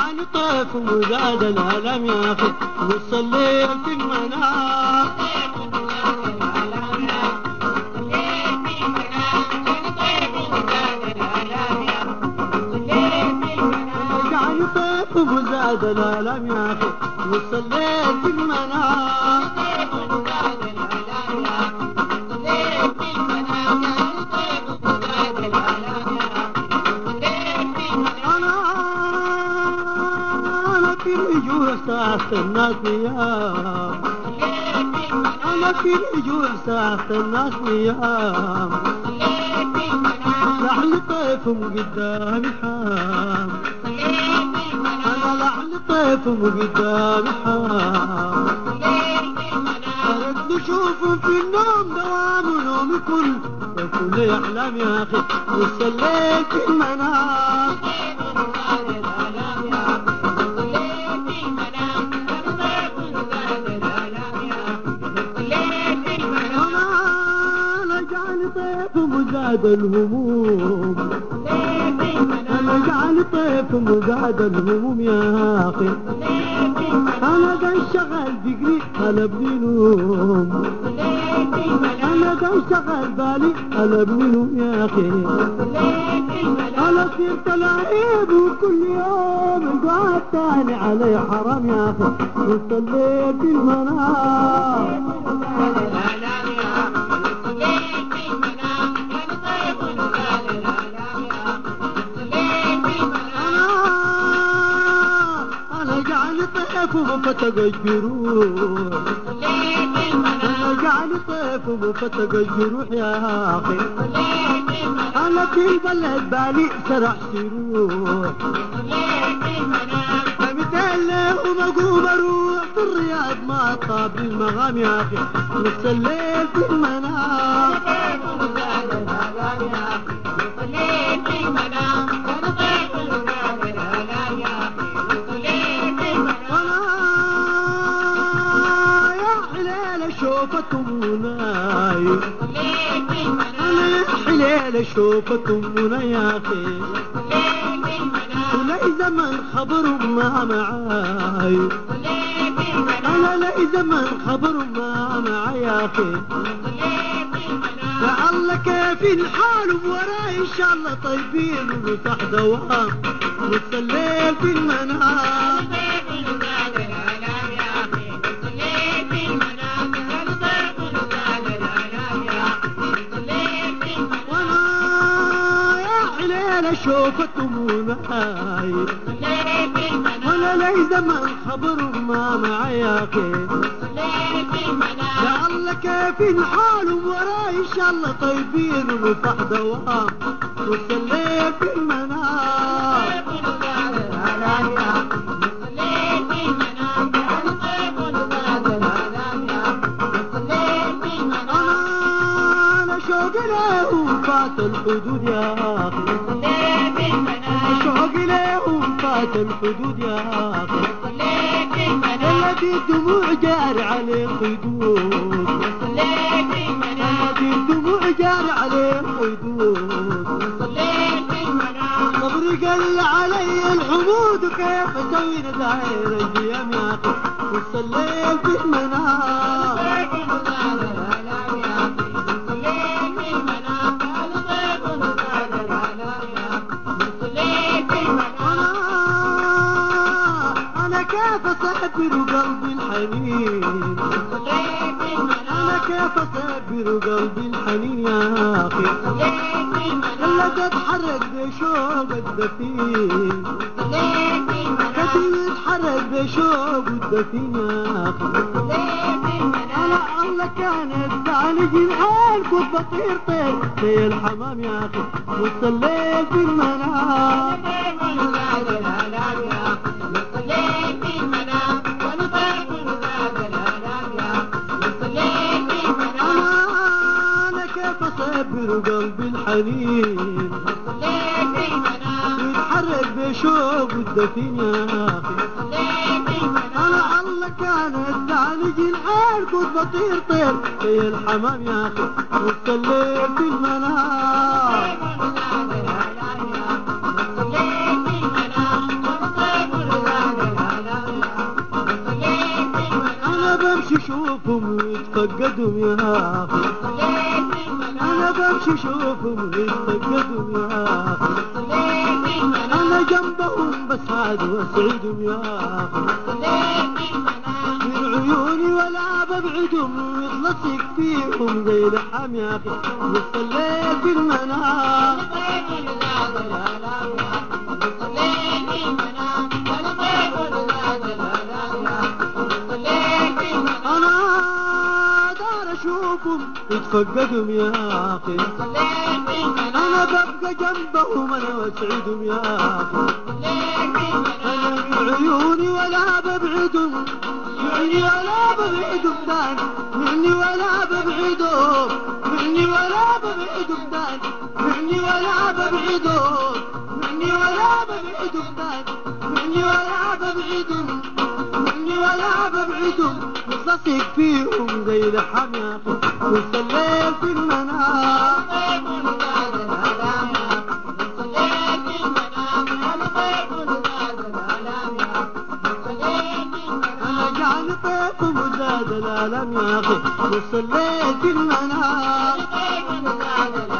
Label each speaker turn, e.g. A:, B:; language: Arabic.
A: جاني طيف وزاد الألم يا أخي وصليت في المنام. جاني طيف وزاد الألم يا أخي وصليت في المنام. في الهجوع ساعة الناس نيام، أنا في الهجوع ساعة الناس نيام، لعل طيفهم قدامي حام، أنا لعل طيفهم قدامي حام، أرد أشوفهم في النوم دوام ونومي كل أحلام يا أخي وصليت في المنام. وزاد الهموم، أنا جعل طيف وزاد الهموم يا أخي، أنا دا انشغل فكري قلبني نوم، أنا دا انشغل بالي قلبني نوم يا أخي، أنا صرت لعيب وكل يوم القعد تاني علي حرام يا أخي وصليت في المنام. وفتق الجروح، أنا جعل طيف وفتق الجروح يا أخي، أنا في البلد بالي سرح سروح، فمثل ومقوم أروح في الرياض ما طاب المغام يا أخي وصليت في المنام. مناي أنا حليل شوفة مناي يا أخي ولي زمن خبر ما معاي أنا لي زمن خبر ما معاي يا أخي لعل كيف الحال وراي إن شاء الله طيبين ونفتح دوام وصليت في المنام. شوفة مناي ولا لي زمن خبر ما معي يا أخي لعل كيف الحال وراي إن شاء الله طيبين ونفتح دوام وصليت في المنام. أنا شوق له وفات الحدود يا أخي شوق له فات الحدود يا أخي الذي الدموع جار عليه قيدود الذي الدموع جار عليه قيدود صبري قل علي الحمود وكيف أسوي نزاير الجيام يا أخي وصليت في المنام. كيف أصبر قلبي الحنين أنا كيف أصبر قلبي الحنين يا أخي إلا تتحرك بشوق الدفين كتير يتحرك بشوق الدفين يا أخي أنا الله كانت تعالج الحال كنت بطير طير زي الحمام يا أخي وصليت في المنام. أصبر قلبي الحنين يتحرك بشوق الدفين يا أخي أنا الله كانت تعالج الحال كنت بطير طير زي الحمام يا أخي وصليت في المنام. شوفهم ويتفقدهم يا أخي أنا بمشي شوفهم ويتفقدهم يا أخي أنا جنبهم بسعد واسعدهم يا أخي من عيوني ولا ببعدهم ويخلصك فيهم زي لحم يا أخي وصليت في المنام أنا دار أشوفهم يتفقدهم يا أخي أنا ببقى جنبهم أنا واسعدهم يا أخي أنا من عيوني ولا ببعدهم مني ولا ببعدهم دان مني ولا ببعدهم مني ولا ببعدهم دان مني ولا ببعدهم مني ولا ببعدهم دان مني ولا ببعدهم مني ولا ببعدهم مخلصك فيهم زي لحم يا أخي وصليت في المنام طيف وزاد الألم يا أخي وصليت في المنام